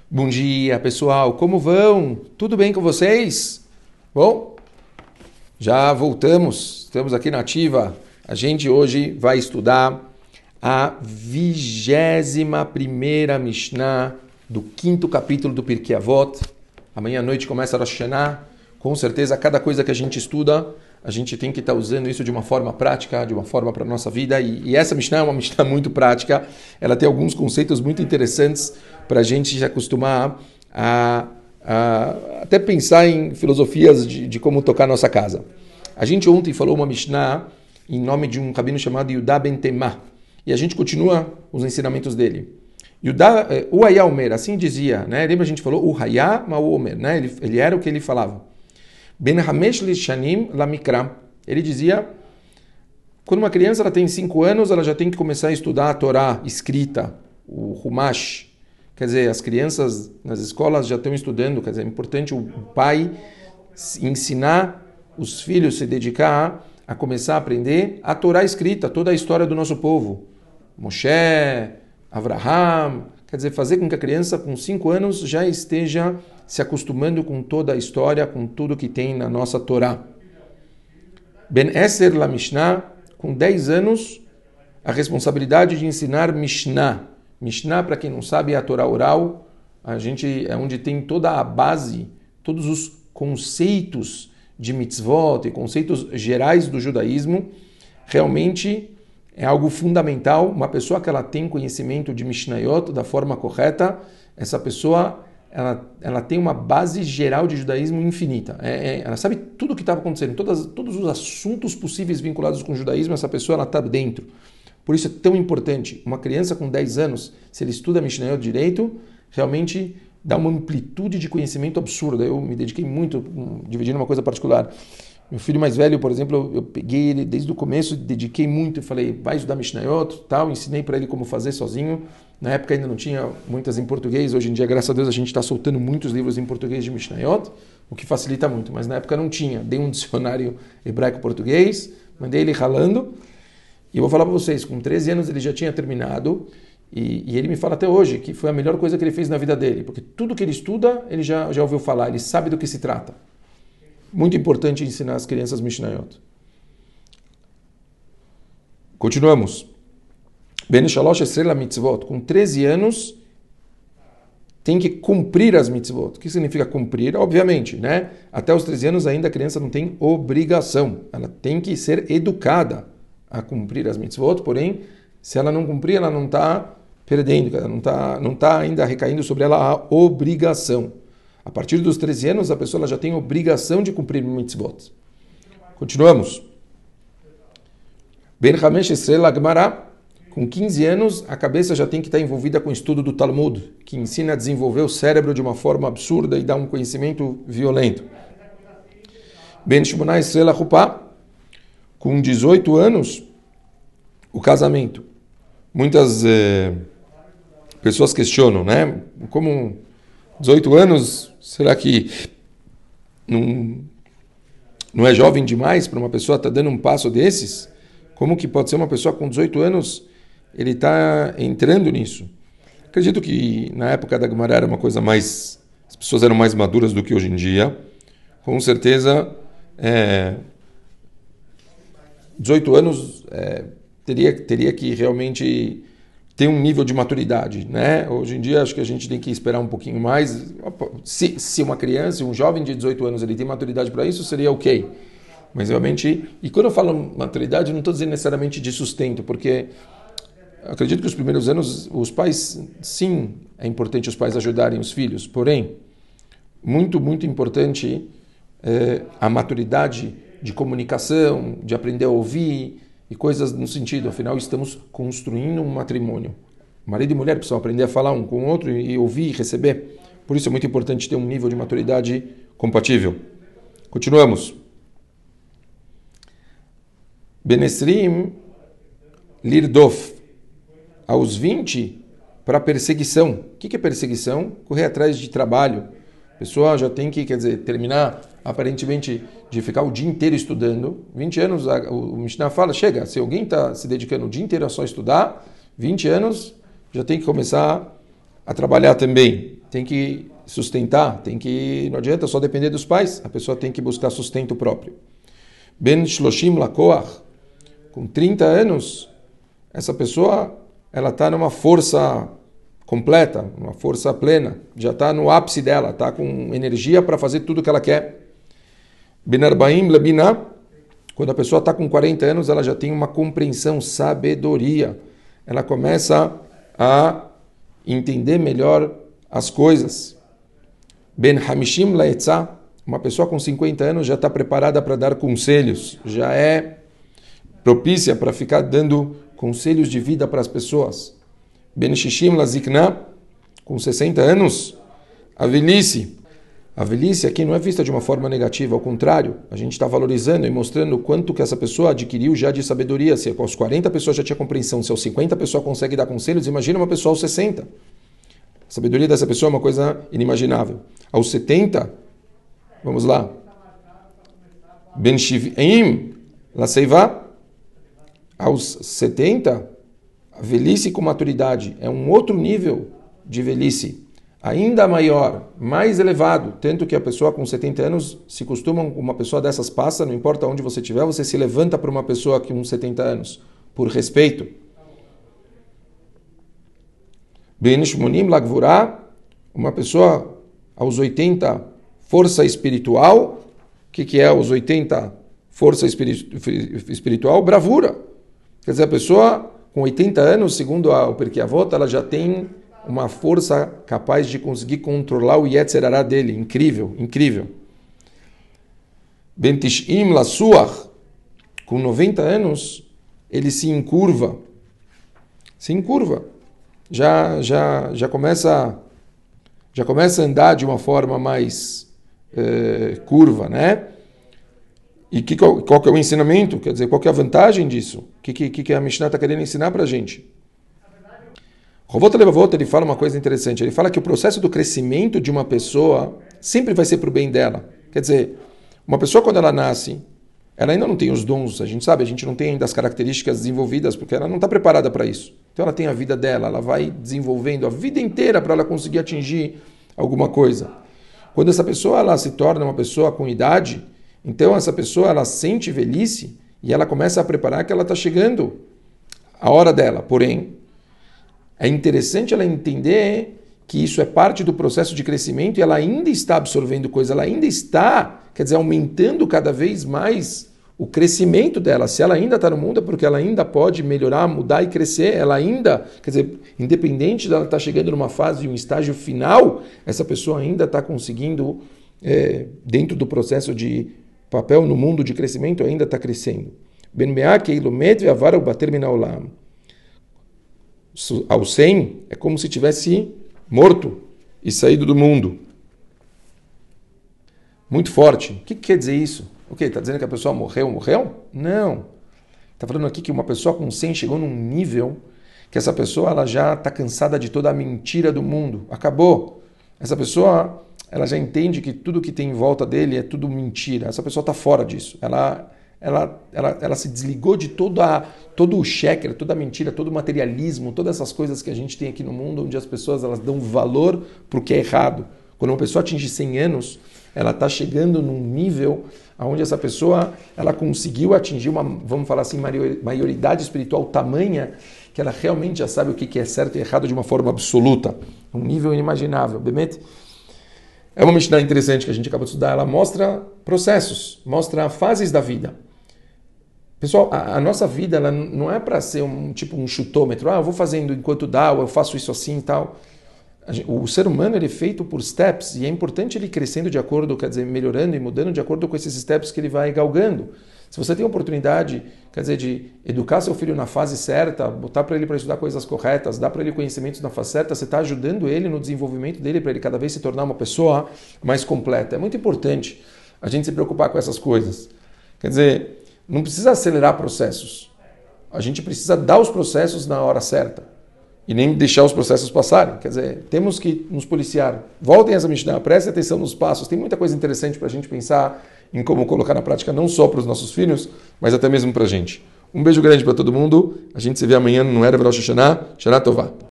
Bom dia, pessoal. Como vão? Tudo bem com vocês? Bom, já voltamos. Estamos aqui na ativa. A gente hoje vai estudar a 21ª Mishnah do 5º capítulo do Pirkei Avot. Amanhã à noite começa a Rosh Hashanah. Com certeza, cada coisa que a gente estuda, a gente tem que estar usando isso de uma forma prática, de uma forma para a nossa vida. E essa Mishnah é uma Mishnah muito prática. Ela tem alguns conceitos muito interessantes para a gente se acostumar a até pensar em filosofias de como tocar a nossa casa. A gente ontem falou uma Mishnah em nome de um rabino chamado Yudá Ben Temá. E a gente continua os ensinamentos dele. Yudá, o Hayá Omer, assim dizia, né? Lembra a gente falou o Hayá Ma'u Omer, né? Ele era o que ele falava. Ben Hamesh Lishanim Lamikra. Ele dizia, quando uma criança ela tem 5 anos, ela já tem que começar a estudar a Torá escrita, o Humash. Quer dizer, as crianças nas escolas já estão estudando, quer dizer, é importante o pai ensinar os filhos, se dedicar a começar a aprender a Torá escrita, toda a história do nosso povo. Moshe, Avraham, quer dizer, fazer com que a criança com 5 anos já esteja se acostumando com toda a história, com tudo que tem na nossa Torá. Ben Eser la Mishnah, com 10 anos, a responsabilidade de ensinar Mishnah. Mishnah, para quem não sabe, é a Torá oral. É onde tem toda a base, todos os conceitos de mitzvot e conceitos gerais do judaísmo. Realmente é algo fundamental. Uma pessoa que ela tem conhecimento de Mishnayot da forma correta, essa pessoa ela tem uma base geral de judaísmo infinita. Ela sabe tudo o que estava acontecendo, todos os assuntos possíveis vinculados com o judaísmo, essa pessoa está dentro. Por isso é tão importante. Uma criança com 10 anos, se ele estuda Mishnayot direito, realmente dá uma amplitude de conhecimento absurda. Eu me dediquei muito, dividindo uma coisa particular. Meu filho mais velho, por exemplo, eu peguei ele desde o começo, dediquei muito, falei, vai estudar Mishnayot, tal, ensinei para ele como fazer sozinho. Na época ainda não tinha muitas em português, hoje em dia, graças a Deus, a gente está soltando muitos livros em português de Mishnayot, o que facilita muito, mas na época não tinha. Dei um dicionário hebraico-português, mandei ele ralando, e eu vou falar para vocês, com 13 anos ele já tinha terminado, e ele me fala até hoje que foi a melhor coisa que ele fez na vida dele, porque tudo que ele estuda, ele já ouviu falar, ele sabe do que se trata. Muito importante ensinar as crianças Mishnayot. Continuamos. Ben Shalosh Esrela Mitzvot. Com 13 anos, tem que cumprir as mitzvot. O que significa cumprir? Obviamente, né? Até os 13 anos ainda a criança não tem obrigação. Ela tem que ser educada a cumprir as mitzvot, porém, se ela não cumprir, ela não está perdendo, ela não tá ainda recaindo sobre ela a obrigação. A partir dos 13 anos, a pessoa já tem obrigação de cumprir mitzvot. Continuamos. Ben Hamesh Esrela Gemara. Com 15 anos, a cabeça já tem que estar envolvida com o estudo do Talmud, que ensina a desenvolver o cérebro de uma forma absurda e dá um conhecimento violento. Ben Shmonah Esrela Chupá. Com 18 anos, o casamento. Muitas pessoas questionam, né? Como 18 anos, será que não é jovem demais para uma pessoa estar dando um passo desses? Como que pode ser uma pessoa com 18 anos, ele está entrando nisso? Acredito que na época da Gemara era uma coisa mais... As pessoas eram mais maduras do que hoje em dia. Com certeza, 18 anos teria que realmente ter um nível de maturidade, né? Hoje em dia acho que a gente tem que esperar um pouquinho mais. Se uma criança, um jovem de 18 anos, ele tem maturidade para isso, seria ok. Mas realmente, e quando eu falo maturidade, não estou dizendo necessariamente de sustento, porque acredito que os primeiros anos, os pais, sim, é importante os pais ajudarem os filhos, porém, muito, muito importante a maturidade de comunicação, de aprender a ouvir e coisas no sentido, afinal, estamos construindo um matrimônio. Marido e mulher precisam aprender a falar um com o outro e ouvir e receber. Por isso é muito importante ter um nível de maturidade compatível. Continuamos. Benesrim Lirdof. Aos 20, para perseguição. O que é perseguição? Correr atrás de trabalho. A pessoa já tem que, quer dizer, terminar, aparentemente, de ficar o dia inteiro estudando. 20 anos, o Mishnah fala, chega, se alguém está se dedicando o dia inteiro a só estudar, 20 anos, já tem que começar a trabalhar também. tem que sustentar, não adianta só depender dos pais, a pessoa tem que buscar sustento próprio. Ben Shloshim Lakoach, com 30 anos, essa pessoa ela está numa força completa, uma força plena, já está no ápice dela, está com energia para fazer tudo o que ela quer. Ben Arbaim Lebina, quando a pessoa está com 40 anos, ela já tem uma compreensão, sabedoria. Ela começa a entender melhor as coisas. Ben Hamishim Laetzah, uma pessoa com 50 anos já está preparada para dar conselhos, já é propícia para ficar dando conselhos de vida para as pessoas. Ben Shishim Lazikna, com 60 anos, a velhice. A velhice aqui não é vista de uma forma negativa, ao contrário, a gente está valorizando e mostrando o quanto que essa pessoa adquiriu já de sabedoria. Se aos 40 pessoas já tinha compreensão, se aos 50 a pessoa consegue dar conselhos, imagina uma pessoa aos 60. A sabedoria dessa pessoa é uma coisa inimaginável. Aos 70, vamos lá. Ben Shiv'im Laseiva, aos 70, a velhice com maturidade é um outro nível de velhice, ainda maior, mais elevado, tanto que a pessoa com 70 anos, se costuma, uma pessoa dessas passa, não importa onde você estiver, você se levanta para uma pessoa com 70 anos, por respeito. Ben Shmonim Lagvurah, uma pessoa aos 80, força espiritual. O que é aos 80, força espiritual? Bravura. Quer dizer, a pessoa com 80 anos, segundo o Pirkei Avot, ela já tem uma força capaz de conseguir controlar o Yetzer Hará dele. Incrível, incrível. Ben Tish'im Lasuach, com 90 anos, ele se encurva. Se encurva. Já começa a andar de uma forma mais curva, né? E qual que é o ensinamento? Quer dizer, qual que é a vantagem disso? O que a Mishnah está querendo ensinar para a gente? Rovot Levavot, ele fala uma coisa interessante. Ele fala que o processo do crescimento de uma pessoa sempre vai ser para o bem dela. Quer dizer, uma pessoa quando ela nasce, ela ainda não tem os dons, a gente sabe, a gente não tem ainda as características desenvolvidas, porque ela não está preparada para isso. Então ela tem a vida dela, ela vai desenvolvendo a vida inteira para ela conseguir atingir alguma coisa. Quando essa pessoa ela se torna uma pessoa com idade, então essa pessoa ela sente velhice e ela começa a preparar que ela está chegando a hora dela. Porém, é interessante ela entender que isso é parte do processo de crescimento e ela ainda está absorvendo coisa, ela ainda está, quer dizer, aumentando cada vez mais o crescimento dela. Se ela ainda está no mundo é porque ela ainda pode melhorar, mudar e crescer. Ela ainda, quer dizer, independente dela estar chegando numa fase, um estágio final, essa pessoa ainda está conseguindo, dentro do processo de papel no mundo de crescimento, ainda está crescendo. Ben me'ak eilomed ve'avar u'bater min ha'olam. Ao 100 é como se tivesse morto e saído do mundo. Muito forte. O que quer dizer isso? O quê? Está dizendo que a pessoa morreu? Não. Está falando aqui que uma pessoa com 100 chegou num nível que essa pessoa ela já está cansada de toda a mentira do mundo. Acabou. Essa pessoa ela já entende que tudo que tem em volta dele é tudo mentira. Essa pessoa está fora disso. Ela se desligou de todo o sheker, toda a mentira, todo o materialismo, todas essas coisas que a gente tem aqui no mundo, onde as pessoas elas dão valor para o que é errado. Quando uma pessoa atinge 100 anos, ela está chegando num nível onde essa pessoa ela conseguiu atingir uma, vamos falar assim, maioridade espiritual tamanha que ela realmente já sabe o que é certo e errado de uma forma absoluta. Um nível inimaginável. Bemet? É uma Mishnah interessante que a gente acabou de estudar. Ela mostra processos, mostra fases da vida. Pessoal, a nossa vida ela não é para ser um chutômetro. Eu vou fazendo enquanto dá, ou eu faço isso assim e tal. O ser humano ele é feito por steps e é importante ele crescendo de acordo, quer dizer, melhorando e mudando de acordo com esses steps que ele vai galgando. Se você tem a oportunidade, quer dizer, de educar seu filho na fase certa, botar para ele para estudar coisas corretas, dar para ele conhecimentos na fase certa, você está ajudando ele no desenvolvimento dele para ele cada vez se tornar uma pessoa mais completa. É muito importante a gente se preocupar com essas coisas. Quer dizer, não precisa acelerar processos. A gente precisa dar os processos na hora certa. E nem deixar os processos passarem. Quer dizer, temos que nos policiar. Voltem a essa Mishnah, prestem atenção nos passos. Tem muita coisa interessante para a gente pensar em como colocar na prática, não só para os nossos filhos, mas até mesmo para a gente. Um beijo grande para todo mundo. A gente se vê amanhã no Erev Rosh Hashanah. Shana Tová.